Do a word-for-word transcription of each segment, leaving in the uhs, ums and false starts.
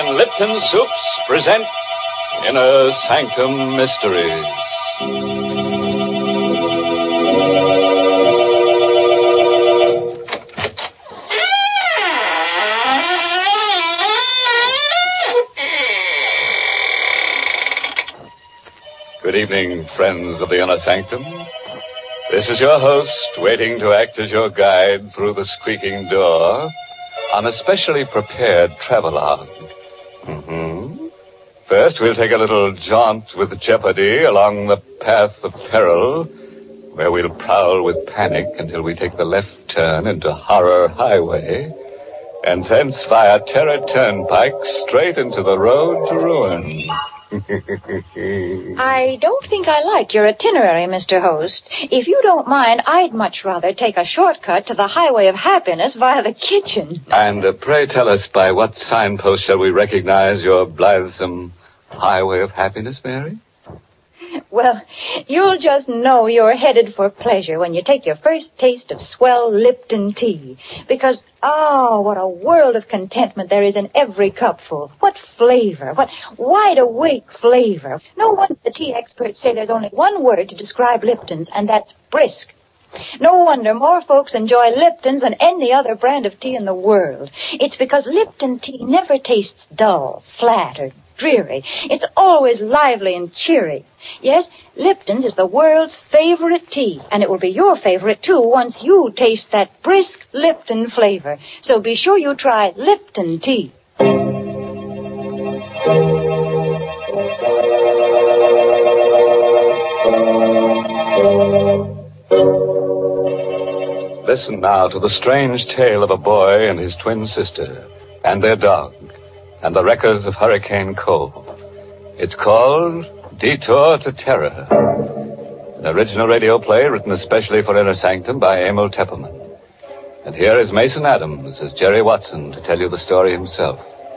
and Lipton Soups present Inner Sanctum Mysteries. Good evening, friends of the Inner Sanctum. This is your host, waiting to act as your guide through the squeaking door on a specially prepared travelogue. Mm-hmm. First, we'll take a little jaunt with jeopardy along the path of peril, where we'll prowl with panic until we take the left turn into Horror Highway, and thence via Terror Turnpike straight into the road to ruin. I don't think I like your itinerary, Mister Host. If you don't mind, I'd much rather take a shortcut to the Highway of Happiness via the kitchen. And uh, pray tell us, by what signpost shall we recognize your blithesome Highway of Happiness, Mary? Well, you'll just know you're headed for pleasure when you take your first taste of swell Lipton tea. Because, oh, what a world of contentment there is in every cupful. What flavor, what wide-awake flavor. No wonder the tea experts say there's only one word to describe Lipton's, and that's brisk. No wonder more folks enjoy Lipton's than any other brand of tea in the world. It's because Lipton tea never tastes dull, flat, or dreary. It's always lively and cheery. Yes, Lipton's is the world's favorite tea, and it will be your favorite, too, once you taste that brisk Lipton flavor. So be sure you try Lipton tea. Listen now to the strange tale of a boy and his twin sister, and their dog, and the wreckers of Hurricane Cove. It's called Detour to Terror, an original radio play written especially for Inner Sanctum by Emil Tepperman. And here is Mason Adams as Jerry Watson to tell you the story himself.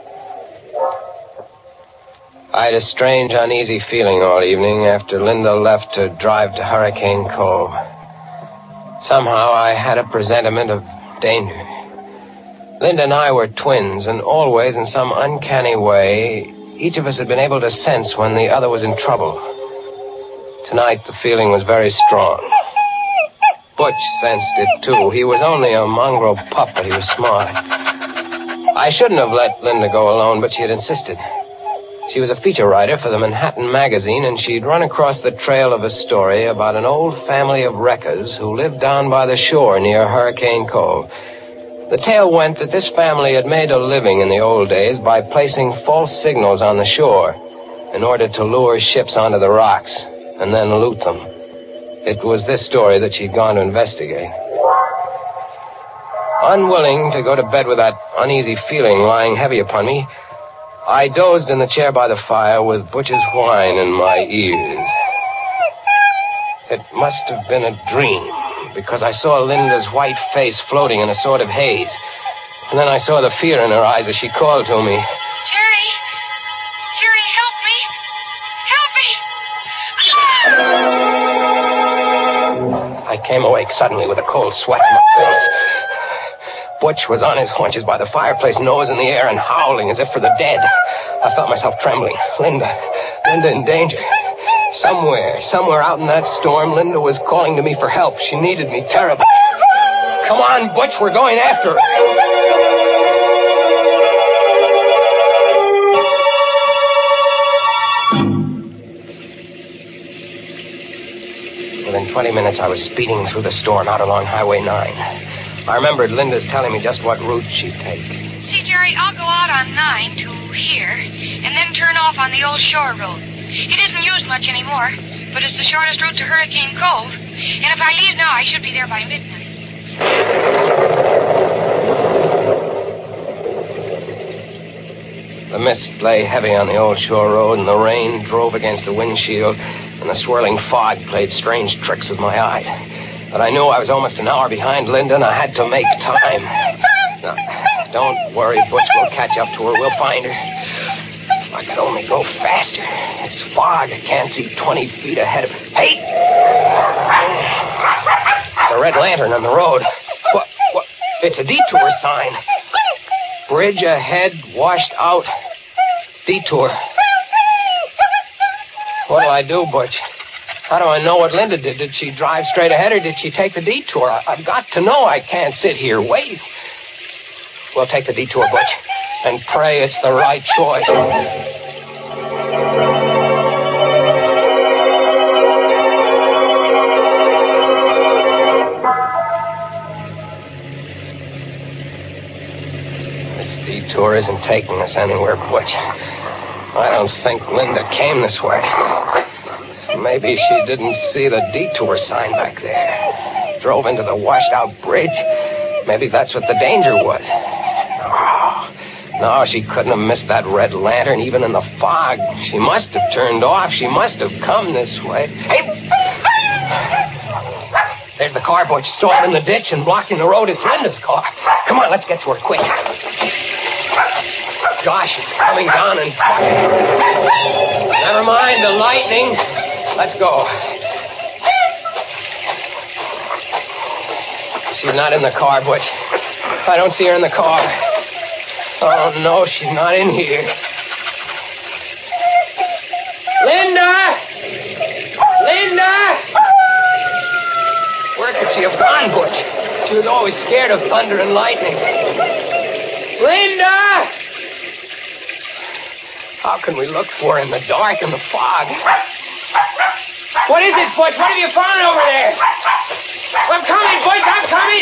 I had a strange, uneasy feeling all evening after Linda left to drive to Hurricane Cove. Somehow I had a presentiment of danger. Linda and I were twins, and always, in some uncanny way, each of us had been able to sense when the other was in trouble. Tonight, the feeling was very strong. Butch sensed it, too. He was only a mongrel pup, but he was smart. I shouldn't have let Linda go alone, but she had insisted. She was a feature writer for the Manhattan Magazine, and she'd run across the trail of a story about an old family of wreckers who lived down by the shore near Hurricane Cove. The tale went that this family had made a living in the old days by placing false signals on the shore in order to lure ships onto the rocks and then loot them. It was this story that she'd gone to investigate. Unwilling to go to bed with that uneasy feeling lying heavy upon me, I dozed in the chair by the fire with Butch's whine in my ears. It must have been a dream, because I saw Linda's white face floating in a sort of haze. And then I saw the fear in her eyes as she called to me. Jerry! Jerry, help me! Help me! I came awake suddenly with a cold sweat in my face. Butch was on his haunches by the fireplace, nose in the air and howling as if for the dead. I felt myself trembling. Linda, Linda in danger. Somewhere, somewhere out in that storm, Linda was calling to me for help. She needed me terribly. Come on, Butch, we're going after her. Within twenty minutes, I was speeding through the storm out along Highway nine. I remembered Linda's telling me just what route she'd take. See, Jerry, I'll go out on nine to here, and then turn off on the old shore road. It isn't used much anymore, but it's the shortest route to Hurricane Cove. And if I leave now, I should be there by midnight. The mist lay heavy on the old shore road, and the rain drove against the windshield, and the swirling fog played strange tricks with my eyes. But I knew I was almost an hour behind Linda, and I had to make time. Now, don't worry, Butch. We'll catch up to her. We'll find her. If I could only go faster. It's fog. I can't see twenty feet ahead of... Hey! It's a red lantern on the road. What? What? It's a detour sign. Bridge ahead, washed out. Detour. What'll I do, Butch? How do I know what Linda did? Did she drive straight ahead or did she take the detour? I- I've got to know. I can't sit here waiting. We'll take the detour, Butch, and pray it's the right choice. This detour isn't taking us anywhere, Butch. I don't think Linda came this way. Maybe she didn't see the detour sign back there. Drove into the washed-out bridge. Maybe that's what the danger was. No, no, she couldn't have missed that red lantern even in the fog. She must have turned off. She must have come this way. Hey! There's the car, Butch, stalled in the ditch and blocking the road. It's Linda's car. Come on, let's get to her quick. Gosh, it's coming down and... Never mind the lightning. Let's go. She's not in the car, Butch. I don't see her in the car. Oh, no, she's not in here. Linda! Linda! Where could she have gone, Butch? She was always scared of thunder and lightning. Linda! How can we look for her in the dark and the fog? What is it, Butch? What have you found over there? I'm coming, Butch. I'm coming.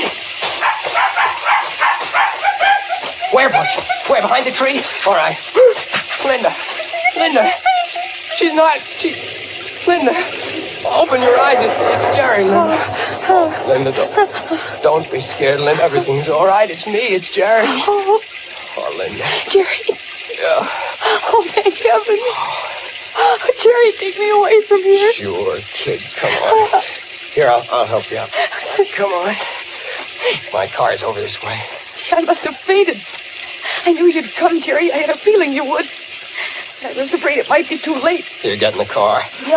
Where, Butch? Where? Behind the tree? All right. Linda. Linda. She's not. She. Linda. Open your eyes. It's, it's Jerry, Linda. Linda, don't, don't be scared, Linda. Everything's all right. It's me. It's Jerry. Oh, Oh, Linda. Jerry. Yeah. Oh, thank heaven. Oh, Jerry, take me away from here. Sure, kid. Come on. Here, I'll, I'll help you out. Come on. My car's over this way. Gee, I must have fainted. I knew you'd come, Jerry. I had a feeling you would. I was afraid it might be too late. Here, get in the car. Yeah.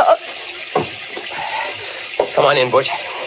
Come on in, Butch.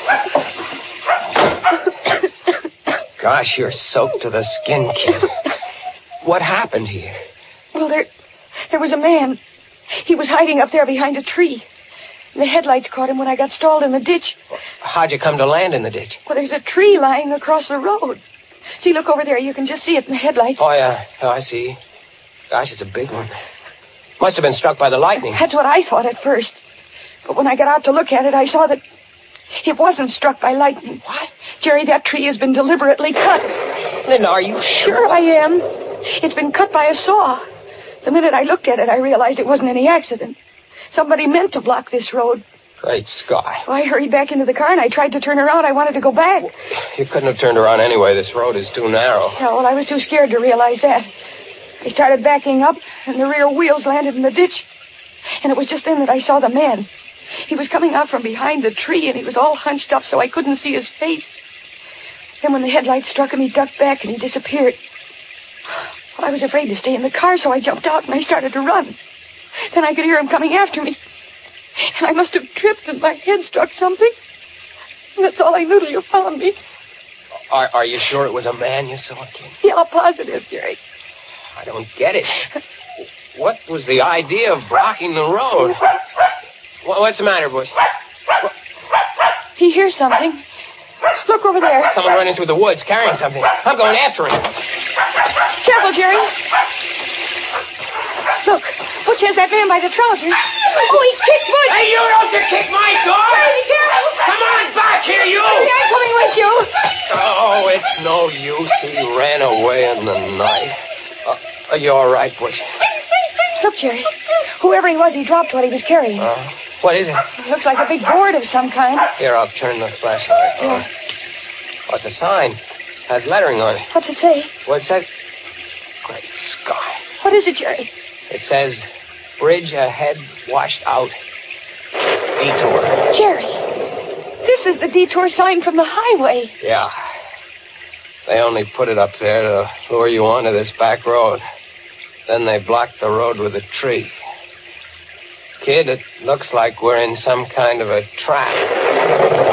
Gosh, you're soaked to the skin, kid. What happened here? Well, there, there was a man. He was hiding up there behind a tree. The headlights caught him when I got stalled in the ditch. How'd you come to land in the ditch? Well, there's a tree lying across the road. See, look over there. You can just see it in the headlights. Oh, yeah. Oh, I see. Gosh, it's a big one. Must have been struck by the lightning. That's what I thought at first. But when I got out to look at it, I saw that it wasn't struck by lightning. What? Jerry, that tree has been deliberately cut. Linda, are you sure? Sure I am. It's been cut by a saw. The minute I looked at it, I realized it wasn't any accident. Somebody meant to block this road. Great Scott. So I hurried back into the car, and I tried to turn around. I wanted to go back. You couldn't have turned around anyway. This road is too narrow. Yeah, well, I was too scared to realize that. I started backing up, and the rear wheels landed in the ditch. And it was just then that I saw the man. He was coming out from behind the tree, and he was all hunched up so I couldn't see his face. Then when the headlights struck him, he ducked back, and he disappeared. Well, I was afraid to stay in the car, so I jumped out, and I started to run. Then I could hear him coming after me. And I must have tripped, and my head struck something. And that's all I knew till you found me. Are, are you sure it was a man you saw, kid? Yeah, positive, Jerry. I don't get it. What was the idea of blocking the road? What's the matter, Bush? He hears something. Look over there. Someone running through the woods carrying something. I'm going after him. Careful, Jerry. Look, Butch has that man by the trousers. Oh, he kicked Butch. Hey, you don't have to kick my dog. Jerry, be careful. Come on back here, you. Jerry, I'm coming with you. Oh, it's no use. He ran away in the night. Uh, are you all right, Bush? Look, Jerry. Whoever he was, he dropped what he was carrying. Uh, what is it? It looks like a big board of some kind. Here, I'll turn the flashlight on. Yeah. Oh, it's a sign. Has lettering on it. What's it say? What it says? Great Scott. What is it, Jerry? It says, bridge ahead, washed out. Detour. Jerry, this is the detour sign from the highway. Yeah. They only put it up there to lure you onto this back road. Then they blocked the road with a tree. Kid, it looks like we're in some kind of a trap.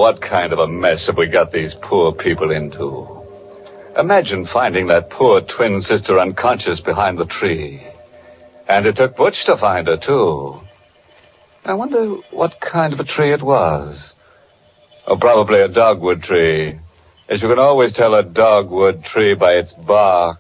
what kind of a mess have we got these poor people into? Imagine finding that poor twin sister unconscious behind the tree. And it took Butch to find her, too. I wonder what kind of a tree it was. Oh, probably a dogwood tree. As you can always tell a dogwood tree by its bark.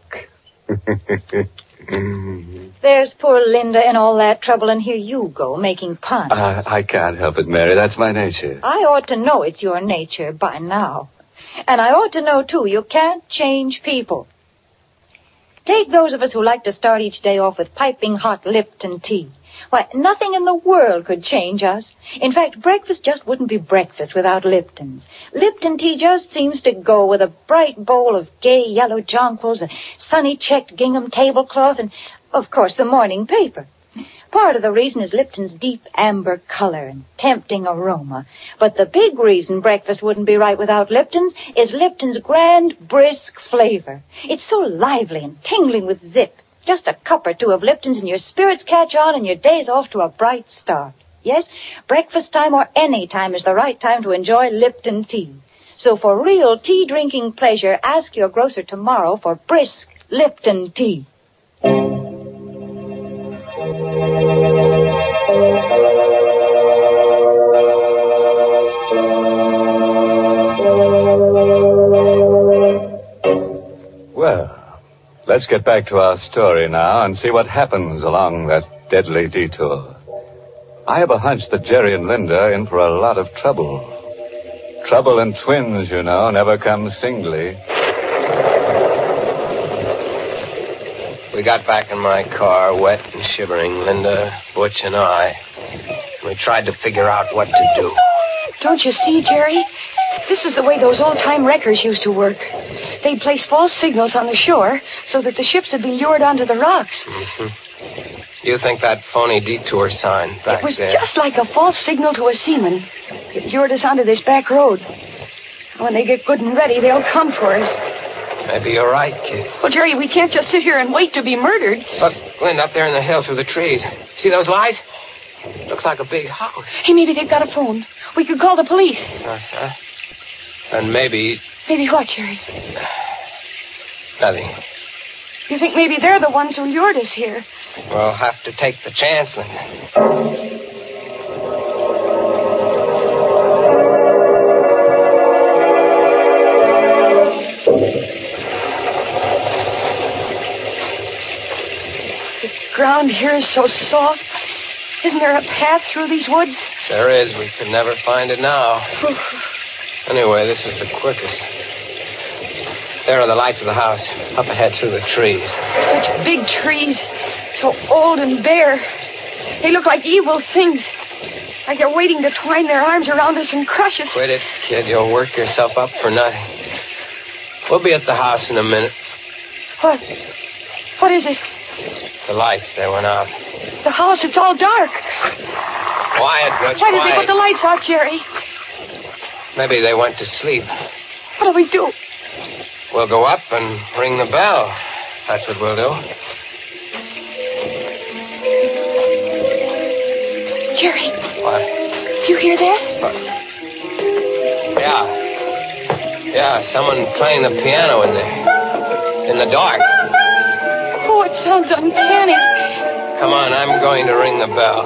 There's poor Linda in all that trouble, and here you go, making puns. Uh, I can't help it, Mary. That's my nature. I ought to know it's your nature by now. And I ought to know, too, you can't change people. Take those of us who like to start each day off with piping hot Lipton tea. Why, nothing in the world could change us. In fact, breakfast just wouldn't be breakfast without Lipton's. Lipton tea just seems to go with a bright bowl of gay yellow jonquils, a sunny checked gingham tablecloth, and, of course, the morning paper. Part of the reason is Lipton's deep amber color and tempting aroma. But the big reason breakfast wouldn't be right without Lipton's is Lipton's grand, brisk flavor. It's so lively and tingling with zip. Just a cup or two of Lipton's and your spirits catch on and your day's off to a bright start. Yes, breakfast time or any time is the right time to enjoy Lipton tea. So for real tea-drinking pleasure, ask your grocer tomorrow for brisk Lipton tea. Well, let's get back to our story now and see what happens along that deadly detour. I have a hunch that Jerry and Linda are in for a lot of trouble. Trouble in twins, you know, never come singly. We got back in my car, wet and shivering, Linda, Butch, and I. We tried to figure out what to do. Don't you see, Jerry? This is the way those old-time wreckers used to work. They'd place false signals on the shore so that the ships would be lured onto the rocks. Mm-hmm. You think that phony detour sign back there... It was there... just like a false signal to a seaman. It lured us onto this back road. When they get good and ready, they'll come for us. Maybe you're right, kid. Well, Jerry, we can't just sit here and wait to be murdered. Look, Linda, up there in the hill through the trees. See those lights? Looks like a big house. Hey, maybe they've got a phone. We could call the police. Uh-huh. And maybe... Maybe what, Jerry? Nothing. You think maybe they're the ones who lured us here? We'll have to take the chance, Linda. The ground here is so soft. Isn't there a path through these woods? There is. We could never find it now. Anyway, this is the quickest. There are the lights of the house, up ahead through the trees. Such big trees, so old and bare. They look like evil things. Like they're waiting to twine their arms around us and crush us. Quit it, kid. You'll work yourself up for nothing. We'll be at the house in a minute. What? What is it? The lights, they went out. The house, it's all dark. Quiet, Butch, Why did quiet. they put the lights out, Jerry? Maybe they went to sleep. What do we do? We'll go up and ring the bell. That's what we'll do. Jerry. What? Do you hear that? What? Yeah. Yeah, someone playing the piano in the in the dark. Oh, it sounds uncanny. Come on, I'm going to ring the bell.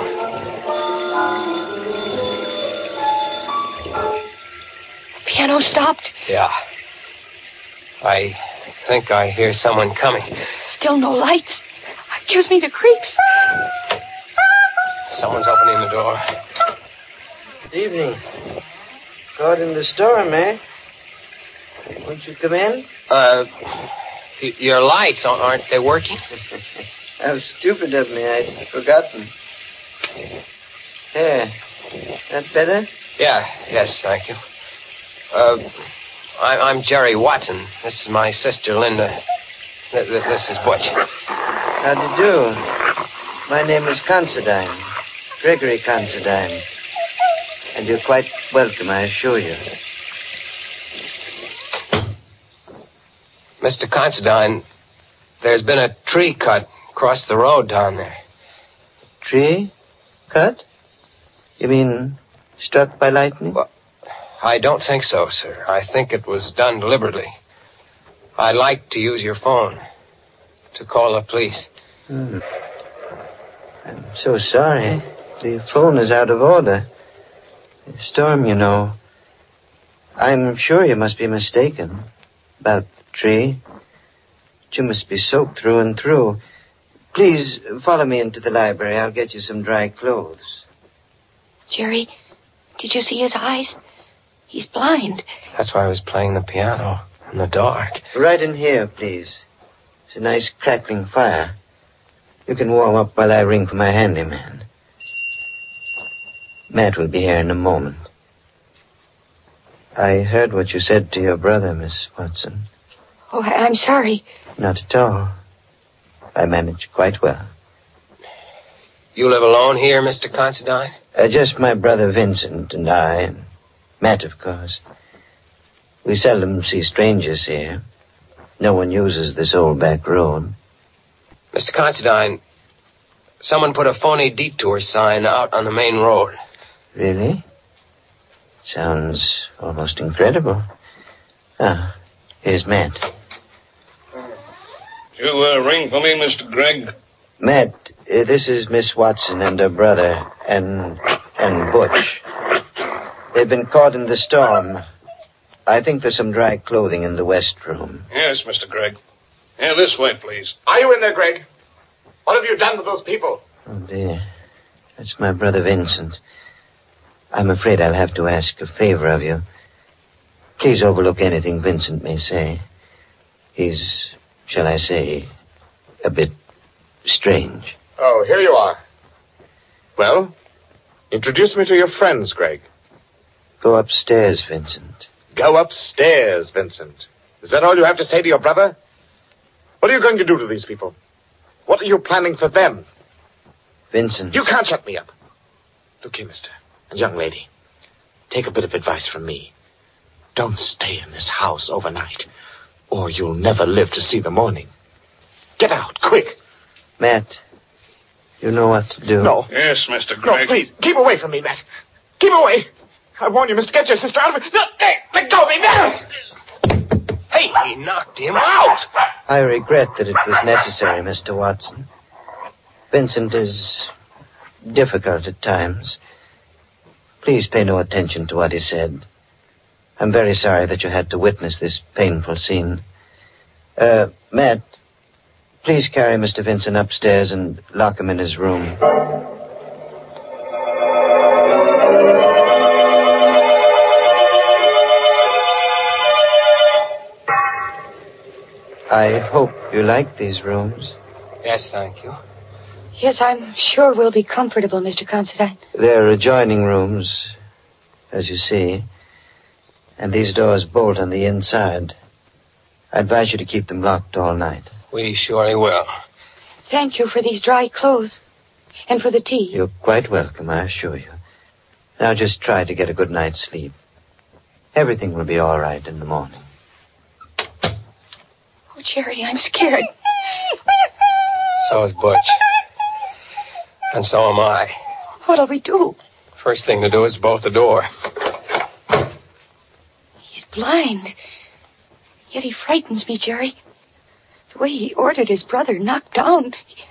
The piano stopped. Yeah. I think I hear someone coming. Still no lights. It gives me the creeps. Someone's opening the door. Good evening. Caught in the storm, eh? Won't you come in? Uh, y- your lights, aren't they working? How stupid of me. I'd forgotten. Here. That better? Yeah, yes, thank you. Uh, I- I'm Jerry Watson. This is my sister, Linda. Th- th- this is Butch. How do you do? My name is Considine. Gregory Considine. And you're quite welcome, I assure you. Mister Considine, there's been a tree cut across the road down there. Tree? Cut? You mean struck by lightning? Well, I don't think so, sir. I think it was done deliberately. I like to use your phone to call the police. Hmm. I'm so sorry. The phone is out of order. The storm, you know. I'm sure you must be mistaken about the tree. You must be soaked through and through. Please, follow me into the library. I'll get you some dry clothes. Jerry, did you see his eyes? He's blind. That's why I was playing the piano in the dark. Right in here, please. It's a nice crackling fire. You can warm up while I ring for my handyman. Matt will be here in a moment. I heard what you said to your brother, Miss Watson. Oh, I- I'm sorry. Not at all. I managed quite well. You live alone here, Mister Considine? Uh, just my brother Vincent and I, and Matt, of course. We seldom see strangers here. No one uses this old back road. Mister Considine, someone put a phony detour sign out on the main road. Really? Sounds almost incredible. Ah, here's Matt. You uh, ring for me, Mister Gregg? Matt, uh, this is Miss Watson and her brother, and and Butch. They've been caught in the storm. I think there's some dry clothing in the west room. Yes, Mister Gregg. Yeah, this way, please. Are you in there, Greg? What have you done with those people? Oh, dear. That's my brother Vincent. I'm afraid I'll have to ask a favor of you. Please overlook anything Vincent may say. He's, shall I say, a bit strange. Oh, here you are. Well, introduce me to your friends, Greg. Go upstairs, Vincent. Go upstairs, Vincent. Is that all you have to say to your brother? What are you going to do to these people? What are you planning for them? Vincent. You can't shut me up. Look here, mister. And young lady, take a bit of advice from me. Don't stay in this house overnight, or you'll never live to see the morning. Get out, quick. Matt, you know what to do. No. Yes, Mister No, Gregg. please, keep away from me, Matt. Keep away. I warn you, mister, get your sister out of it. No, hey, let go of me, Matt! Hey, he knocked him out. I regret that it was necessary, Mister Watson. Vincent is difficult at times. Please pay no attention to what he said. I'm very sorry that you had to witness this painful scene. Uh, Matt, please carry Mister Vincent upstairs and lock him in his room. I hope you like these rooms. Yes, thank you. Yes, I'm sure we'll be comfortable, Mister Considine. They're adjoining rooms, as you see. And these doors bolt on the inside. I advise you to keep them locked all night. We surely will. Thank you for these dry clothes. And for the tea. You're quite welcome, I assure you. Now just try to get a good night's sleep. Everything will be all right in the morning. Oh, Jerry, I'm scared. So is Butch. And so am I. What'll we do? First thing to do is bolt the door. He's blind. Yet he frightens me, Jerry. The way he ordered his brother knocked down.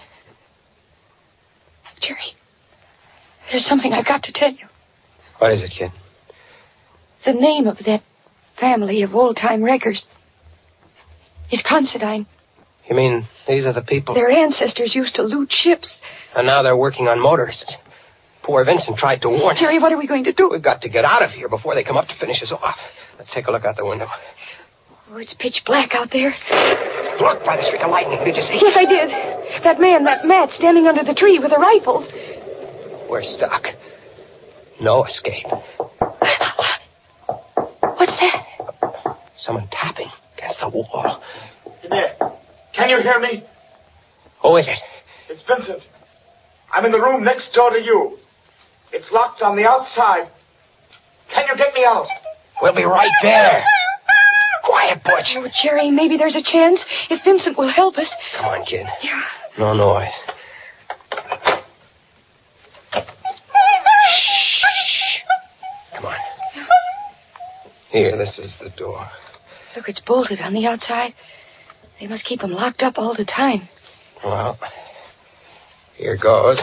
Jerry, there's something I've got to tell you. What is it, kid? The name of that family of old-time wreckers is Considine. You mean these are the people? Their ancestors used to loot ships. And now they're working on motors. Poor Vincent tried to warn us. Jerry, what are we going to do? We've got to get out of here before they come up to finish us off. Let's take a look out the window. Oh, it's pitch black out there. Look, by the streak of lightning, did you see? Yes, I did. That man, that Matt, standing under the tree with a rifle. We're stuck. No escape. What's that? Someone tapping against the wall. In there. Can you hear me? Who is it? It's Vincent. I'm in the room next door to you. It's locked on the outside. Can you get me out? We'll be right there. Quiet, Butch. Oh, Jerry, maybe there's a chance if Vincent will help us. Come on, kid. Yeah. No noise. Shh. Come on. Here, this is the door. Look, it's bolted on the outside. They must keep him locked up all the time. Well, here goes.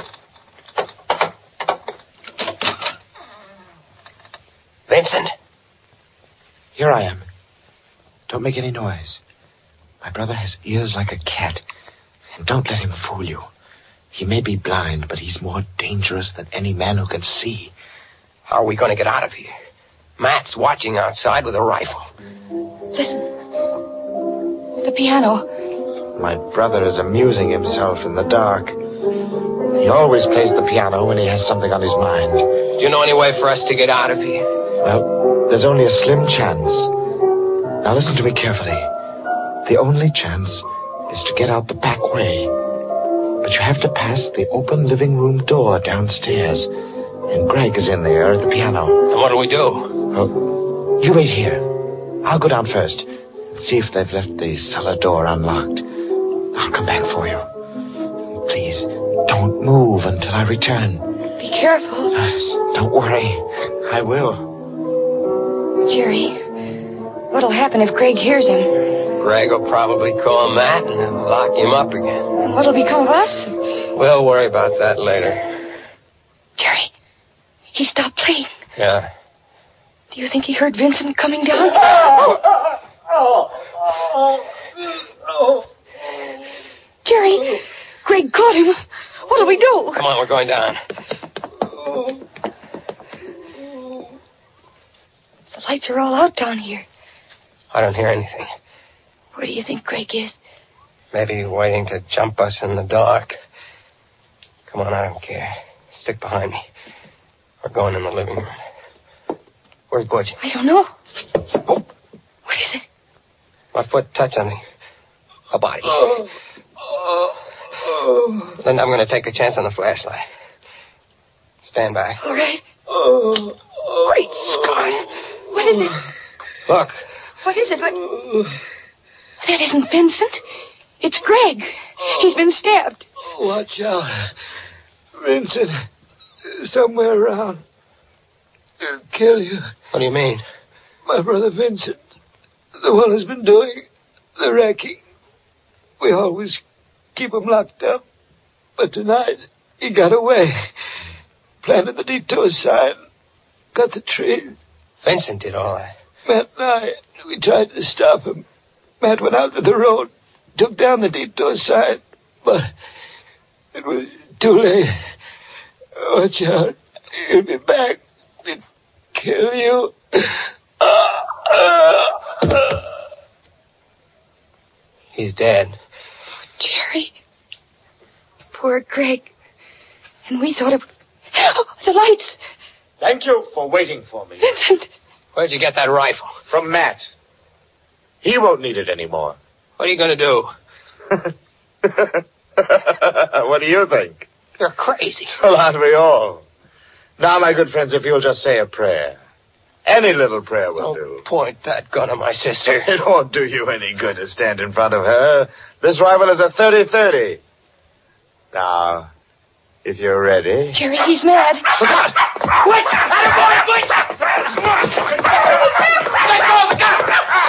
Vincent? Here I am. Don't make any noise. My brother has ears like a cat. And don't let him fool you. He may be blind, but he's more dangerous than any man who can see. How are we going to get out of here? Matt's watching outside with a rifle. Listen. The piano. My brother is amusing himself in the dark. He always plays the piano when he has something on his mind. Do you know any way for us to get out of here? Well, there's only a slim chance. Now listen to me carefully. The only chance is to get out the back way. But you have to pass the open living room door downstairs. And Greg is in there at the piano. And what do we do? Oh, you wait here. I'll go down first. See if they've left the cellar door unlocked. I'll come back for you. Please, don't move until I return. Be careful. Don't worry. I will. Jerry, what'll happen if Greg hears him? Greg will probably call Matt and then lock him up again. And what'll become of us? We'll worry about that later. Jerry, he stopped playing. Yeah. Do you think he heard Vincent coming down? Jerry, Greg caught him. What'll we do? Come on, we're going down. The lights are all out down here. I don't hear anything. Where do you think Greg is? Maybe waiting to jump us in the dark. Come on, I don't care. Stick behind me. We're going in the living room. Where's Butch? I don't know. Oh. What is it? My foot touched something. A body. Oh. Oh. Oh. Linda, I'm going to take a chance on the flashlight. Stand back. All right. Oh. Oh. Great Scott. What is it? Look. What is it? What? That isn't Vincent. It's Greg. He's been stabbed. Watch out. Vincent is somewhere around. He'll kill you. What do you mean? My brother Vincent, the one who's been doing the wrecking. We always keep him locked up. But tonight, he got away. Planted the detour sign. Cut the trees. Vincent did all that. Matt and I, we tried to stop him. Matt went out to the road, took down the detour sign, but it was too late. Watch out. He'll be back. He'll kill you. He's dead. Jerry. Poor Greg. And we thought it was... Oh, the lights. Thank you for waiting for me. Vincent. Where'd you get that rifle? From Matt. He won't need it anymore. What are you going to do? What do you think? You're crazy. Well, aren't we all? Now, my good friends, if you'll just say a prayer. Any little prayer will Don't do. point that gun at my sister. It won't do you any good to stand in front of her. This rifle is a thirty thirty. Now, if you're ready... Jerry, he's mad. Look out! Wait! Attaboy, wait! Let go of the gun!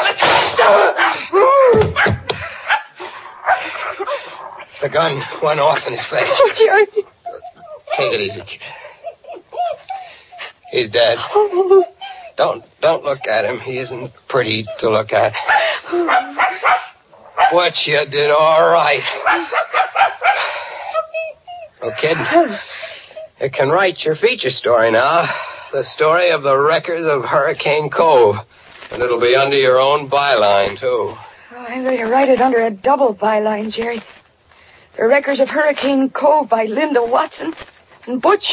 The gun went off in his face. Oh, Jerry. Take it easy, kid. He's dead. Don't don't look at him. He isn't pretty to look at. What you did all right. Well, kid, you can write your feature story now. The story of the wreckers of Hurricane Cove. And it'll be under your own byline, too. Oh, I'm going to write it under a double byline, Jerry. The Wreckers of Hurricane Cove by Linda Watson and Butch.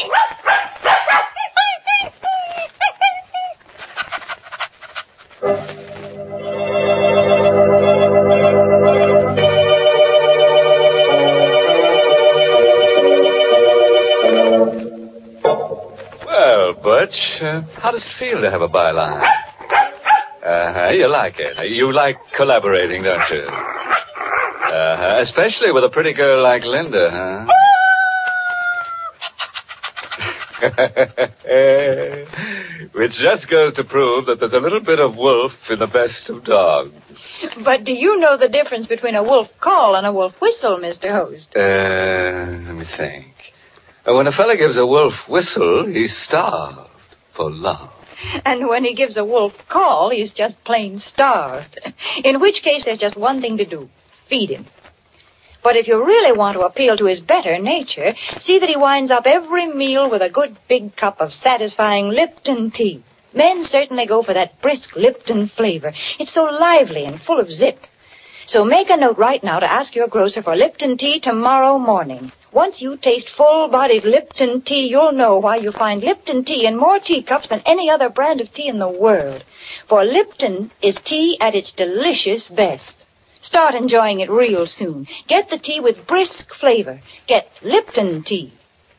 Well, Butch, uh, how does it feel to have a byline? Uh-huh, you like it. You like collaborating, don't you? Uh-huh, especially with a pretty girl like Linda, huh? Which just goes to prove that there's a little bit of wolf in the best of dogs. But do you know the difference between a wolf call and a wolf whistle, Mister Host? Uh, let me think. Uh, When a fella gives a wolf whistle, he's starved for love. And when he gives a wolf call, he's just plain starved. In which case, there's just one thing to do. Feed him. But if you really want to appeal to his better nature, see that he winds up every meal with a good big cup of satisfying Lipton tea. Men certainly go for that brisk Lipton flavor. It's so lively and full of zip. So make a note right now to ask your grocer for Lipton tea tomorrow morning. Once you taste full-bodied Lipton tea, you'll know why you find Lipton tea in more teacups than any other brand of tea in the world. For Lipton is tea at its delicious best. Start enjoying it real soon. Get the tea with brisk flavor. Get Lipton tea.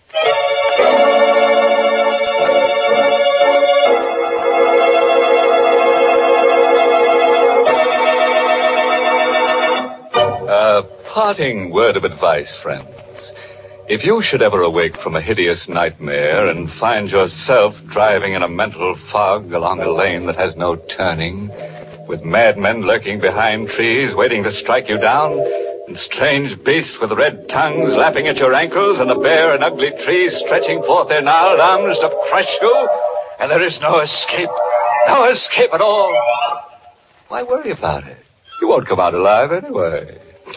A parting word of advice, friends. If you should ever awake from a hideous nightmare and find yourself driving in a mental fog along a lane that has no turning, with madmen lurking behind trees waiting to strike you down, and strange beasts with red tongues lapping at your ankles, and the bare and ugly trees stretching forth their gnarled arms to crush you, and there is no escape, no escape at all, why worry about it? You won't come out alive anyway.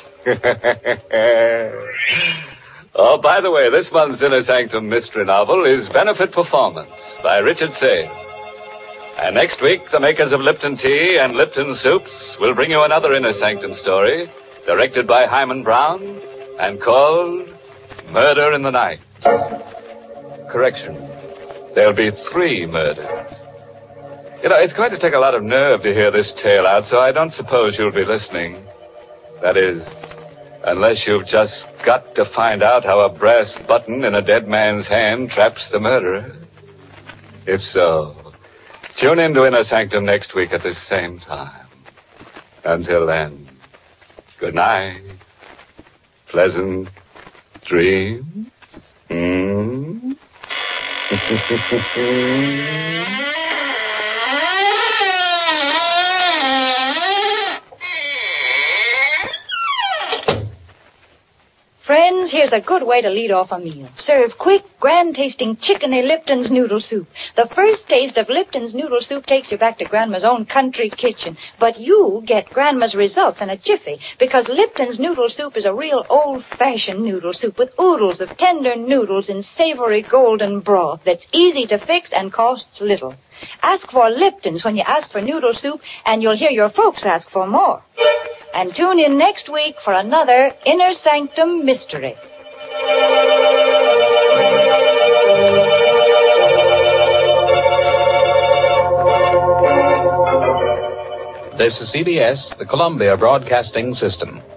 Oh, by the way, this month's Inner Sanctum mystery novel is Benefit Performance by Richard Sale. And next week, the makers of Lipton Tea and Lipton Soups will bring you another Inner Sanctum story, directed by Hyman Brown, and called Murder in the Night. Correction. There'll be three murders. You know, it's going to take a lot of nerve to hear this tale out, so I don't suppose you'll be listening. That is, unless you've just got to find out how a brass button in a dead man's hand traps the murderer. If so, tune in to Inner Sanctum next week at this same time. Until then, good night. Pleasant dreams. Mm? Friends, here's a good way to lead off a meal. Serve quick, grand-tasting chickeny Lipton's noodle soup. The first taste of Lipton's noodle soup takes you back to Grandma's own country kitchen. But you get Grandma's results in a jiffy, because Lipton's noodle soup is a real old-fashioned noodle soup with oodles of tender noodles in savory golden broth that's easy to fix and costs little. Ask for Lipton's when you ask for noodle soup, and you'll hear your folks ask for more. And tune in next week for another Inner Sanctum mystery. This is C B S, the Columbia Broadcasting System.